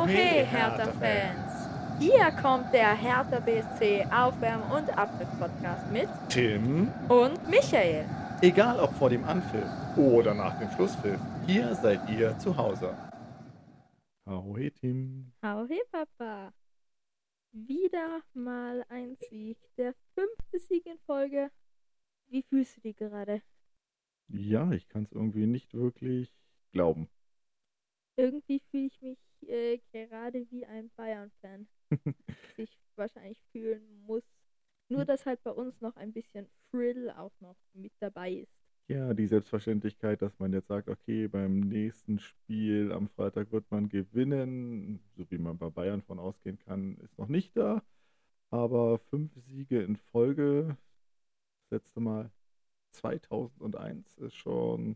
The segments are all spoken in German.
Hey Hertha-Fans! Hier kommt der Hertha BSC Aufwärm- und Abpfiff-Podcast mit Tim, und Michael. egal ob vor dem Anpfiff oder nach dem Schlusspfiff, hier seid ihr zu Hause. Ahoi Tim. Hauhe Papa! Wieder mal ein Sieg, der 5. Sieg in Folge. Wie fühlst du dich gerade? Ja, ich kann es irgendwie nicht wirklich glauben. Irgendwie fühle ich mich gerade wie ein Bayern-Fan, sich wahrscheinlich fühlen muss. Nur, dass halt bei uns noch ein bisschen Thrill auch noch mit dabei ist. Ja, die Selbstverständlichkeit, dass man jetzt sagt, okay, beim nächsten Spiel am Freitag wird man gewinnen, so wie man bei Bayern von ausgehen kann, ist noch nicht da. Aber 5 Siege in Folge, das letzte Mal 2001, ist schon,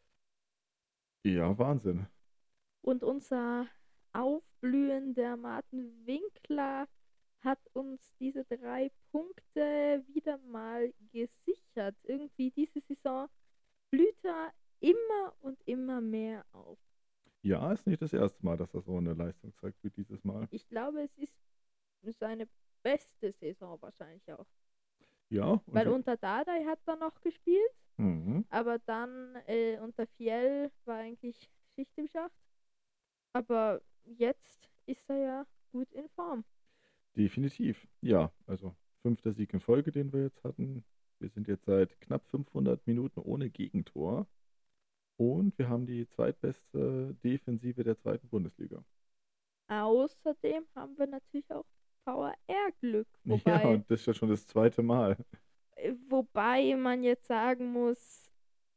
ja, Wahnsinn. Und unser aufblühender Martin Winkler hat uns diese 3 Punkte wieder mal gesichert. Irgendwie diese Saison blüht er immer und immer mehr auf. Ja, ist nicht das erste Mal, dass er so eine Leistung zeigt wie dieses Mal. Ich glaube, es ist seine beste Saison wahrscheinlich auch. Ja, Weil unter Dardai hat er noch gespielt, Mhm. aber dann unter Fiel war eigentlich Schicht im Schacht. Aber jetzt ist er ja gut in Form. Definitiv. Ja, also 5. Sieg in Folge, den wir jetzt hatten. Wir sind jetzt seit knapp 500 Minuten ohne Gegentor. Und wir haben die zweitbeste Defensive der zweiten Bundesliga. Außerdem haben wir natürlich auch VAR-Glück, Ja, und das ist ja schon das zweite Mal. wobei man jetzt sagen muss,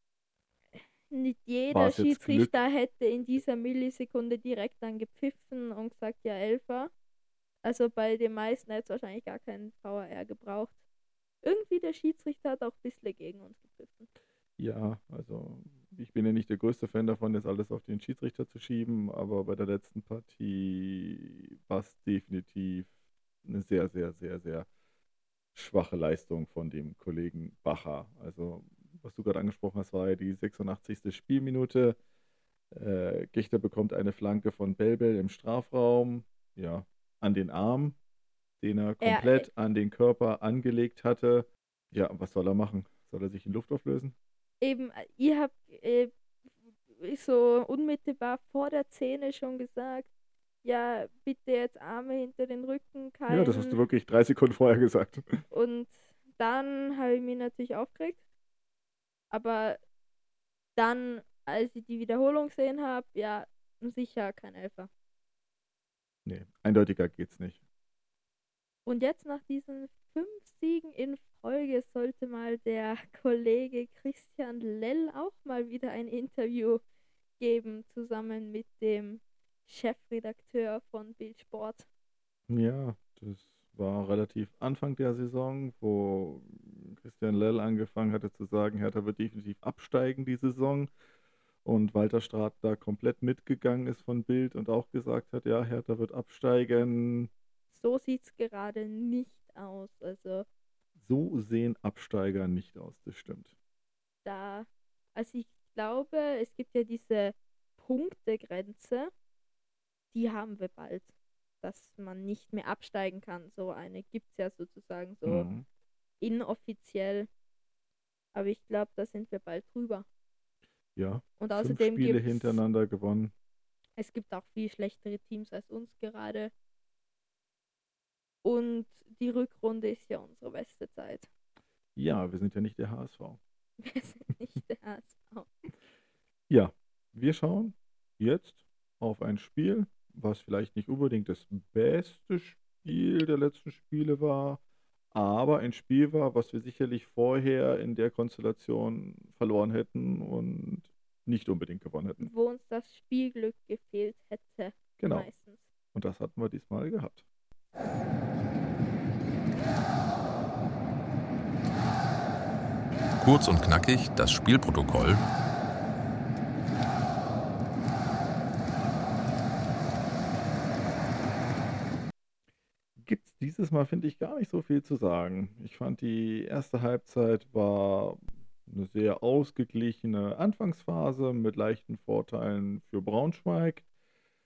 nicht War jeder es jetzt Glück? Schiedsrichter hätte in dieser Millisekunde direkt dann gepfiffen und gesagt, ja, Elfer. Also bei den meisten hätte es wahrscheinlich gar keinen VAR gebraucht. Irgendwie der Schiedsrichter hat auch ein bisschen gegen uns gepfiffen. Ja, also ich bin ja nicht der größte Fan davon, jetzt alles auf den Schiedsrichter zu schieben, aber bei der letzten Partie war es definitiv eine sehr, sehr, sehr, sehr schwache Leistung von dem Kollegen Bacher. Also, was du gerade angesprochen hast, war ja die 86. Spielminute. Gichter bekommt eine Flanke von Belbel im Strafraum, ja, an den Arm, den er Er, komplett an den Körper angelegt hatte. Ja, was soll er machen? Soll er sich in Luft auflösen? eben, ihr habt so unmittelbar vor der Szene schon gesagt, ja, bitte jetzt Arme hinter den Rücken, Ja, das hast du kein. wirklich 3 Sekunden vorher gesagt. Und dann habe ich mich natürlich aufgeregt. Aber dann, als ich die Wiederholung gesehen habe, ja, sicher kein Elfer. Nee, eindeutiger geht's nicht. Und jetzt nach diesen 5 Siegen in Folge sollte mal der Kollege Christian Lell auch mal wieder ein Interview geben, zusammen mit dem Chefredakteur von Bild Sport. Ja, das war relativ Anfang der Saison, wo Christian Lell angefangen hatte zu sagen, Hertha wird definitiv absteigen die Saison. Und Walter Strath da komplett mitgegangen ist von Bild und auch gesagt hat, ja, Hertha wird absteigen. So sieht es gerade nicht aus. Also So sehen Absteiger nicht aus, das stimmt. da, also ich glaube, es gibt ja diese Punktegrenze, die haben wir bald, dass man nicht mehr absteigen kann. So eine gibt es ja sozusagen so Mhm. inoffiziell. Aber ich glaube, da sind wir bald drüber. Ja, Und 5 außerdem Spiele gibt hintereinander gewonnen. es gibt auch viel schlechtere Teams als uns gerade. Und die Rückrunde ist ja unsere beste Zeit. Ja, wir sind ja nicht der HSV. Wir sind nicht der HSV. Ja, wir schauen jetzt auf ein Spiel, was vielleicht nicht unbedingt das beste Spiel der letzten Spiele war, aber ein Spiel war, was wir sicherlich vorher in der Konstellation verloren hätten und nicht unbedingt gewonnen hätten. Wo uns das Spielglück gefehlt hätte, Genau. meistens. Und das hatten wir diesmal gehabt. Kurz und knackig das Spielprotokoll. Gibt es dieses Mal, finde ich, gar nicht so viel zu sagen. Ich fand, die erste Halbzeit war eine sehr ausgeglichene Anfangsphase mit leichten Vorteilen für Braunschweig.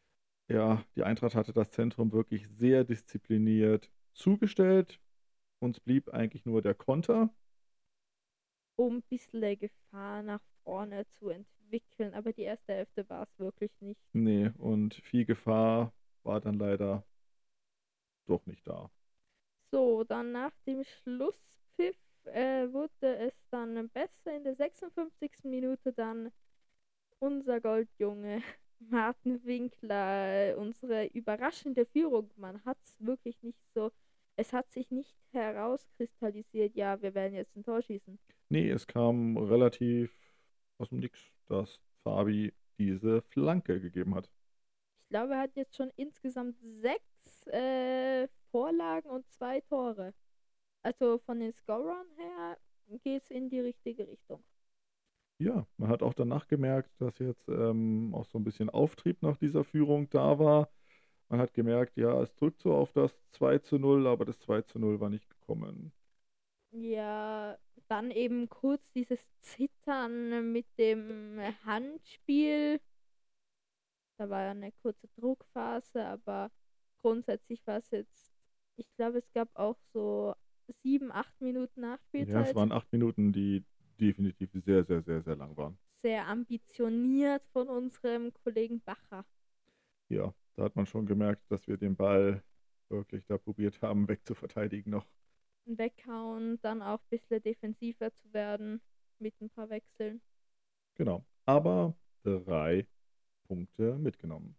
Ja, die Eintracht hatte das Zentrum wirklich sehr diszipliniert zugestellt. Uns blieb eigentlich nur der Konter. um ein bisschen Gefahr nach vorne zu entwickeln. Aber die erste Hälfte war es wirklich nicht. Nee, und viel Gefahr war dann leider doch nicht da. So, dann nach dem Schlusspfiff wurde es dann besser. In der 56. Minute dann unser Goldjunge Martin Winkler, unsere überraschende Führung. Man hat es wirklich nicht so, es hat sich nicht herauskristallisiert, ja, wir werden jetzt ein Tor schießen. Nee, es kam relativ aus dem Nix, dass Fabi diese Flanke gegeben hat. Ich glaube, er hat jetzt schon insgesamt 6 Vorlagen und 2 Tore. Also von den Scorern her geht es in die richtige Richtung. Ja, man hat auch danach gemerkt, dass jetzt auch so ein bisschen Auftrieb nach dieser Führung da war. Man hat gemerkt, ja, es drückt so auf das 2:0, aber das 2:0 war nicht gekommen. Ja, dann eben kurz dieses Zittern mit dem Handspiel. Da war ja eine kurze Druckphase, aber grundsätzlich war es jetzt, ich glaube, es gab auch so 7, 8 Minuten Ja, es Nachspielzeit. waren 8 Minuten, die definitiv sehr, sehr, sehr, sehr lang waren. Sehr ambitioniert von unserem Kollegen Bacher. Ja, da hat man schon gemerkt, dass wir den Ball wirklich da probiert haben, wegzuverteidigen noch. Weghauen, dann auch ein bisschen defensiver zu werden mit ein paar Wechseln. Genau. Aber 3 Punkte mitgenommen.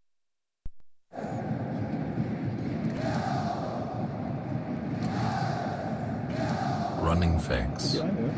Running Facts. Die eine.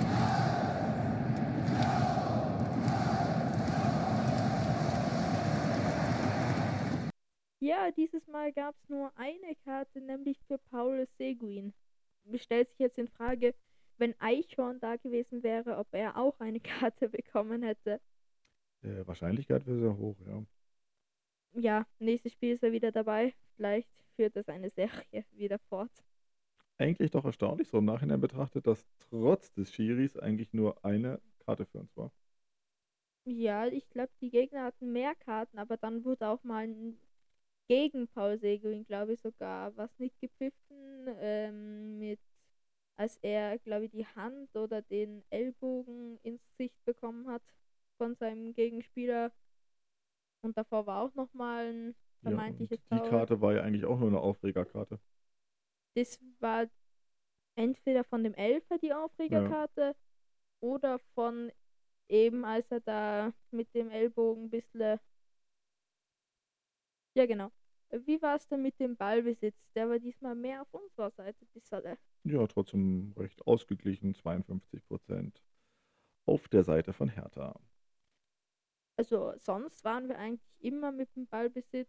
Ja, dieses Mal gab es nur eine Karte, nämlich für Paul Seguin. Stellt sich jetzt in Frage, wenn Eichhorn da gewesen wäre, ob er auch eine Karte bekommen hätte. Wahrscheinlichkeit wäre sehr hoch, ja. Ja, nächstes Spiel ist er wieder dabei. Vielleicht führt das eine Serie wieder fort. Eigentlich doch erstaunlich, so im Nachhinein betrachtet, dass trotz des Schiris eigentlich nur eine Karte für uns war. Ja, ich glaube, die Gegner hatten mehr Karten, aber dann wurde auch mal gegen Paul Seguin, glaube ich sogar, was nicht gepfiffen, mit, als er, glaube ich, die Hand oder den Ellbogen ins Gesicht bekommen hat von seinem Gegenspieler. Und davor war auch nochmal ein Ja, und vermeintliches die Foul. Karte war ja eigentlich auch nur eine Aufregerkarte. Das war entweder von dem Elfer die Ja, Aufregerkarte oder von eben, als er da mit dem Ellbogen ein bisschen. Ja, genau. Wie war es denn mit dem Ballbesitz? Der war diesmal mehr auf unserer Seite, bisschen. ja, trotzdem recht ausgeglichen, 52% auf der Seite von Hertha. Also sonst waren wir eigentlich immer mit dem Ballbesitz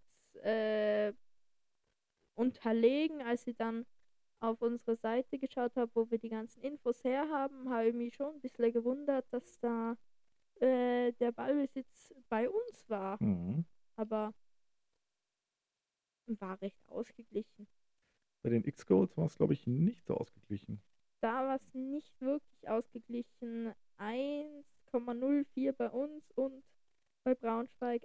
unterlegen. Als ich dann auf unsere Seite geschaut habe, wo wir die ganzen Infos herhaben, habe ich mich schon ein bisschen gewundert, dass da der Ballbesitz bei uns war. Mhm. Aber war recht ausgeglichen. Bei den X-Goals war es, glaube ich, nicht so ausgeglichen. Da war es nicht wirklich ausgeglichen. 1,04 bei uns und bei Braunschweig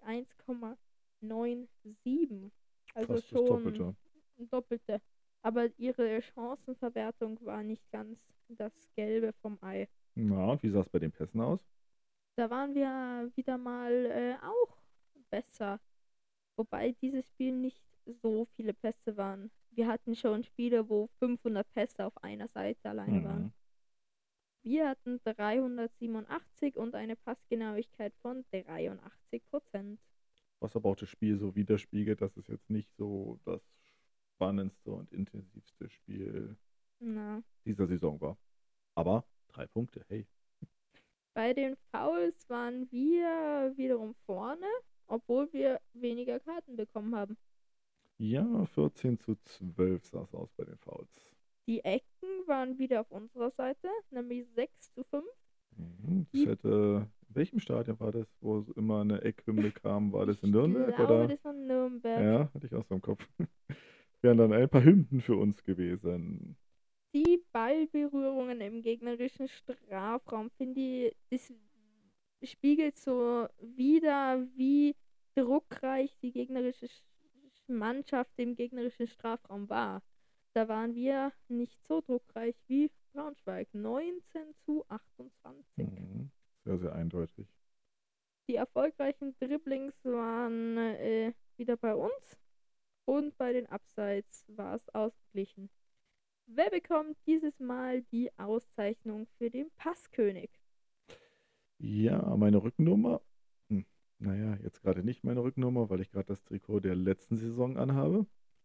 1,97. Also Fast das schon Doppelte. ein Doppelte. Aber ihre Chancenverwertung war nicht ganz das Gelbe vom Ei. Na, und wie sah es bei den Pässen aus? Da waren wir wieder mal auch besser. Wobei dieses Spiel nicht so viele Pässe waren. Wir hatten schon Spiele, wo 500 Pässe auf einer Seite alleine waren. Mhm. Wir hatten 387 und eine Passgenauigkeit von 83%. Was aber auch das Spiel so widerspiegelt, dass es jetzt nicht so das spannendste und intensivste Spiel Na. dieser Saison war. Aber 3 Punkte, hey. Bei den Fouls waren wir wiederum vorne, obwohl wir weniger Karten bekommen haben. Ja, 14:12 sah es aus bei den Fouls. Die Ecken waren wieder auf unserer Seite, nämlich 6:5. Das hätte, in welchem Stadion war das, wo immer eine Eckhymne kam? War das in Nürnberg Ich glaube, oder? das war Nürnberg. Ja, hatte ich auch so im Kopf. Wären dann ein paar Hymnen für uns gewesen. Die Ballberührungen im gegnerischen Strafraum, finde ich, das spiegelt so wider, wie druckreich die gegnerische Mannschaft im gegnerischen Strafraum war. Da waren wir nicht so druckreich wie Braunschweig. 19:28. Mhm. Sehr, sehr eindeutig. Die erfolgreichen Dribblings waren wieder bei uns und bei den Abseits war es ausgeglichen. Wer bekommt dieses Mal die Auszeichnung für den Passkönig? Ja, meine Rückennummer. Naja, jetzt gerade nicht meine Rückennummer, weil ich gerade das Trikot der letzten Saison anhabe.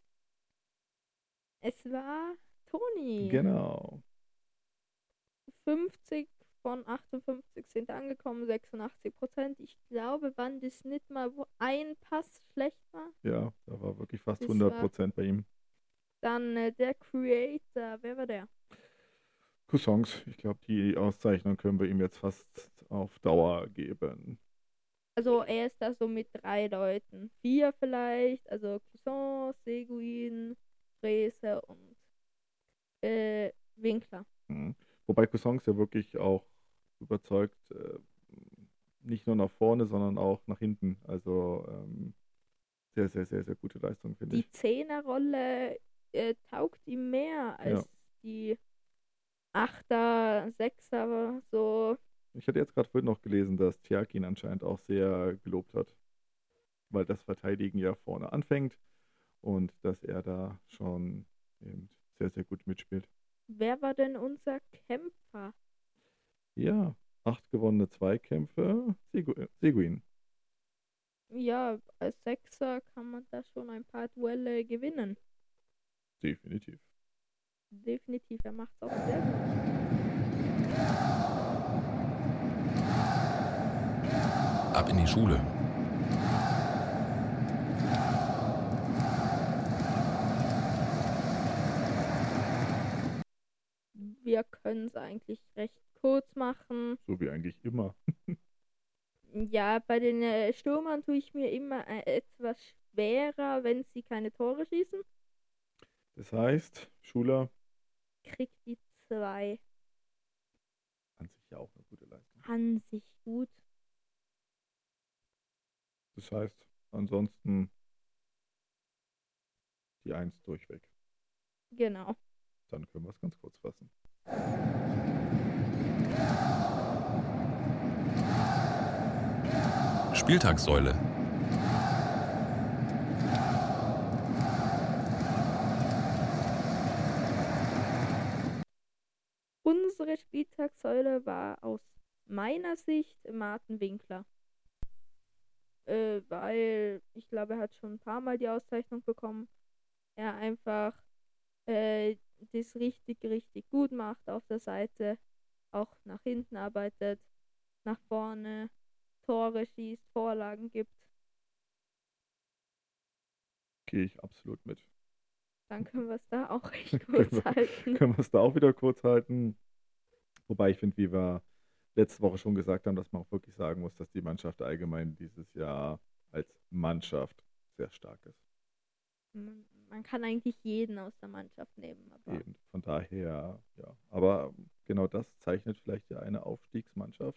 Es war Toni. Genau. 50 von 58 sind angekommen, 86%. Ich glaube, wann das nicht mal wo ein Pass schlecht war. Ja, da war wirklich fast Das 100% bei ihm. Dann der Creator, wer war der? Cousins, ich glaube, die Auszeichnung können wir ihm jetzt fast auf Dauer geben. Also er ist da so mit 3 Leuten. 4 vielleicht, also Cousin, Seguin, Frese und Winkler. Mhm. Wobei Cousins ja wirklich auch überzeugt, nicht nur nach vorne, sondern auch nach hinten. Also sehr, sehr, sehr, sehr gute Leistung, finde Die ich. 10er-Rolle taugt ihm mehr als Ja. die 8er, 6er, so. Ich hatte jetzt gerade vorhin noch gelesen, dass Tjark ihn anscheinend auch sehr gelobt hat, weil das Verteidigen ja vorne anfängt und dass er da schon eben sehr, sehr gut mitspielt. Wer war denn unser Kämpfer? Ja, 8 gewonnene Zweikämpfe, Seguin. Ja, als Sechser kann man da schon ein paar Duelle gewinnen. Definitiv. Definitiv, er macht es auch sehr gut. Ab in die Schule. Wir können es eigentlich recht kurz machen. So wie eigentlich immer. Ja, bei den Stürmern tue ich mir immer etwas schwerer, wenn sie keine Tore schießen. Das heißt, Schuler Kriegt die 2 an sich ja auch eine gute Leistung. an sich gut. Das heißt, ansonsten die 1 durchweg. Genau. Dann können wir es ganz kurz fassen. Spieltagssäule. Unsere Spieltagssäule war aus meiner Sicht Martin Winkler. Weil ich glaube, er hat schon ein paar Mal die Auszeichnung bekommen. Er einfach das richtig, richtig gut macht auf der Seite. Auch nach hinten arbeitet, nach vorne, Tore schießt, Vorlagen gibt. Gehe ich absolut mit. Dann können wir es da auch recht Können kurz wir, halten. können wir es da auch wieder kurz halten. Wobei ich finde, wie wir letzte Woche schon gesagt haben, dass man auch wirklich sagen muss, dass die Mannschaft allgemein dieses Jahr als Mannschaft sehr stark ist. Man kann eigentlich jeden aus der Mannschaft nehmen. Aber Eben. Von daher, ja. Aber genau das zeichnet vielleicht ja eine Aufstiegsmannschaft.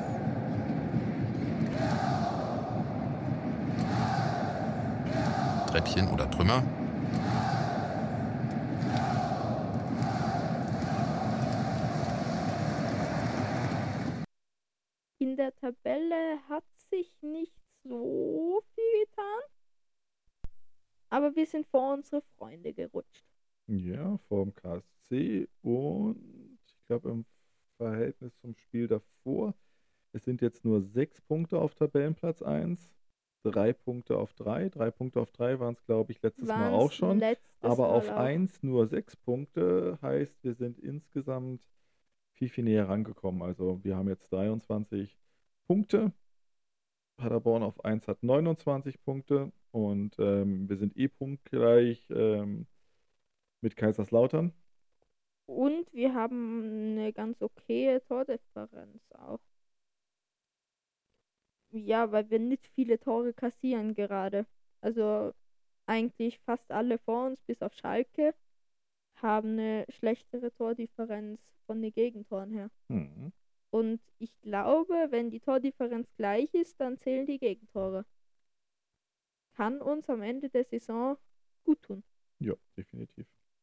Treppchen oder Trümmer. in der Tabelle hat sich nicht so viel getan. Aber wir sind vor unsere Freunde gerutscht. Ja, vorm KSC und ich glaube im Verhältnis zum Spiel davor. Es sind jetzt nur 6 Punkte auf Tabellenplatz 1, 3 Punkte auf 3. 3 Punkte auf 3 waren es, glaube ich, letztes Mal auch schon. Aber auf 1 nur 6 Punkte heißt, wir sind insgesamt viel, viel näher rangekommen. Also wir haben jetzt 23 Punkte. Paderborn auf 1 hat 29 Punkte und wir sind punktgleich mit Kaiserslautern. Und wir haben eine ganz okaye Tordifferenz auch. Ja, weil wir nicht viele Tore kassieren gerade. Also eigentlich fast alle vor uns, bis auf Schalke, haben eine schlechtere Tordifferenz von den Gegentoren her. Mhm. Und ich glaube, wenn die Tordifferenz gleich ist, dann zählen die Gegentore. kann uns am Ende der Saison gut tun. Ja, definitiv.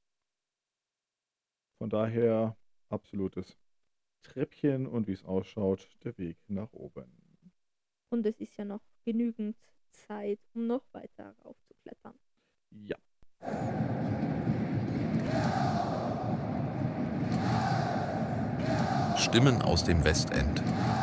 Von daher absolutes Treppchen und wie es ausschaut, der Weg nach oben. Und es ist ja noch genügend Zeit, um noch weiter raufzuklettern. Ja. Stimmen aus dem Westend.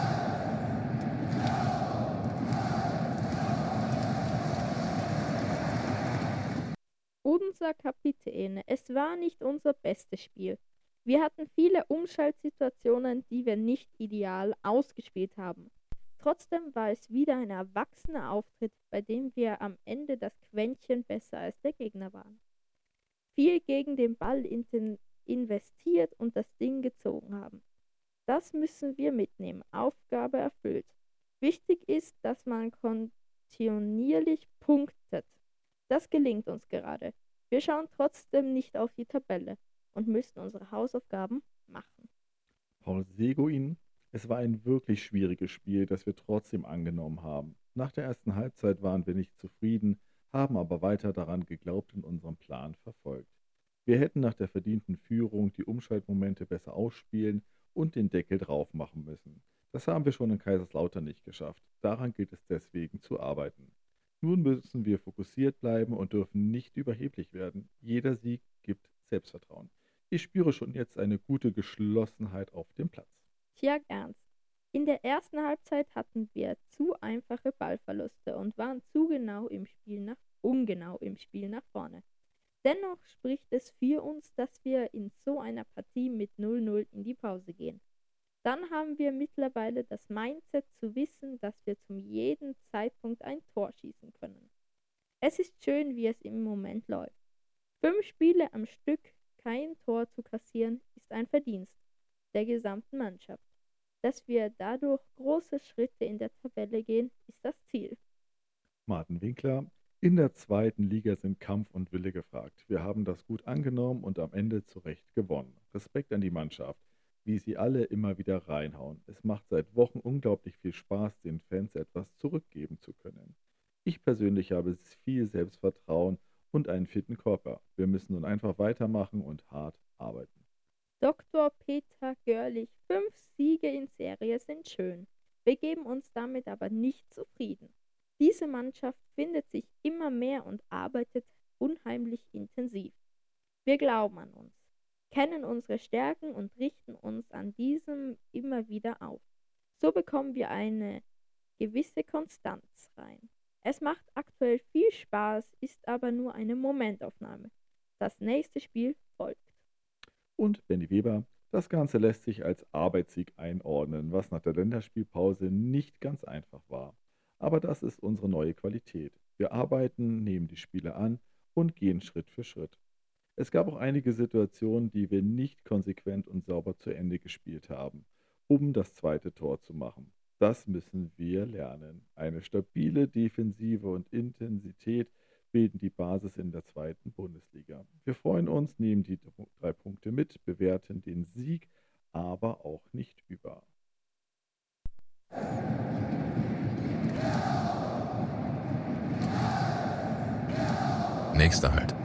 Unser Kapitän, es war nicht unser bestes Spiel. Wir hatten viele Umschaltsituationen, die wir nicht ideal ausgespielt haben. Trotzdem war es wieder ein erwachsener Auftritt, bei dem wir am Ende das Quäntchen besser als der Gegner waren. Viel gegen den Ball investiert und das Ding gezogen haben. Das müssen wir mitnehmen. Aufgabe erfüllt. Wichtig ist, dass man kontinuierlich punktet. Das gelingt uns gerade. Wir schauen trotzdem nicht auf die Tabelle und müssen unsere Hausaufgaben machen. Paul Seguin, es war ein wirklich schwieriges Spiel, das wir trotzdem angenommen haben. Nach der ersten Halbzeit waren wir nicht zufrieden, haben aber weiter daran geglaubt und unseren Plan verfolgt. Wir hätten nach der verdienten Führung die Umschaltmomente besser ausspielen und den Deckel drauf machen müssen. Das haben wir schon in Kaiserslautern nicht geschafft. Daran gilt es deswegen zu arbeiten. Nun müssen wir fokussiert bleiben und dürfen nicht überheblich werden. Jeder Sieg gibt Selbstvertrauen. Ich spüre schon jetzt eine gute Geschlossenheit auf dem Platz. Tja, Ernst. In der ersten Halbzeit hatten wir zu einfache Ballverluste und waren ungenau im Spiel nach vorne. Dennoch spricht es für uns, dass wir in so einer Partie mit 0-0 in die Pause gehen. Dann haben wir mittlerweile das Mindset zu wissen, dass wir zu jedem Zeitpunkt ein Tor schießen können. Es ist schön, wie es im Moment läuft. 5 Spiele am Stück kein Tor zu kassieren, ist ein Verdienst der gesamten Mannschaft. Dass wir dadurch große Schritte in der Tabelle gehen, ist das Ziel. Martin Winkler, in der zweiten Liga sind Kampf und Wille gefragt. Wir haben das gut angenommen und am Ende zu Recht gewonnen. Respekt an die Mannschaft, wie sie alle immer wieder reinhauen. Es macht seit Wochen unglaublich viel Spaß, den Fans etwas zurückgeben zu können. Ich persönlich habe viel Selbstvertrauen und einen fitten Körper. Wir müssen nun einfach weitermachen und hart arbeiten. Dr. Peter Görlich, 5 Siege in Serie sind schön. Wir geben uns damit aber nicht zufrieden. Diese Mannschaft findet sich immer mehr und arbeitet unheimlich intensiv. Wir glauben an uns, kennen unsere Stärken und richten uns an diesem immer wieder auf. So bekommen wir eine gewisse Konstanz rein. Es macht aktuell viel Spaß, ist aber nur eine Momentaufnahme. Das nächste Spiel folgt. Und Benny Weber, das Ganze lässt sich als Arbeitssieg einordnen, was nach der Länderspielpause nicht ganz einfach war. Aber das ist unsere neue Qualität. Wir arbeiten, nehmen die Spiele an und gehen Schritt für Schritt. Es gab auch einige Situationen, die wir nicht konsequent und sauber zu Ende gespielt haben, um das zweite Tor zu machen. Das müssen wir lernen. Eine stabile Defensive und Intensität bilden die Basis in der zweiten Bundesliga. Wir freuen uns, nehmen die 3 Punkte mit, bewerten den Sieg, aber auch nicht über. Nächster Halt.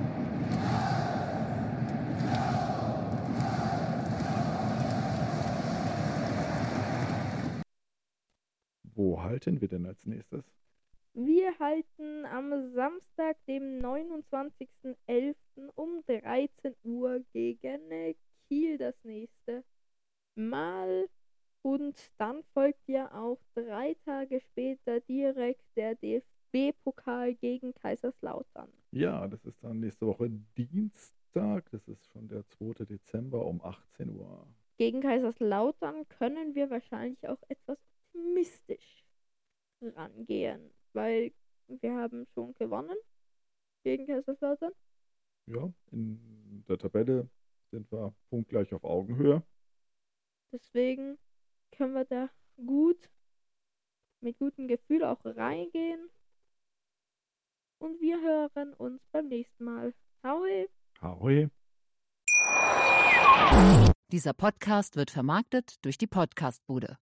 Wo halten wir denn als nächstes? Wir halten am Samstag, dem 29.11. um 13 Uhr gegen Kiel das nächste Mal. Und dann folgt ja auch 3 Tage später direkt der DFB-Pokal gegen Kaiserslautern. Ja, das ist dann nächste Woche Dienstag. Das ist schon der 2. Dezember um 18 Uhr. Gegen Kaiserslautern können wir wahrscheinlich auch etwas optimistisch rangehen, weil wir haben schon gewonnen gegen Kaiserslautern. Ja, in der Tabelle sind wir punktgleich auf Augenhöhe. Deswegen können wir da gut, mit gutem Gefühl auch reingehen. Und wir hören uns beim nächsten Mal. Ahoi! Ahoi! Dieser Podcast wird vermarktet durch die Podcastbude.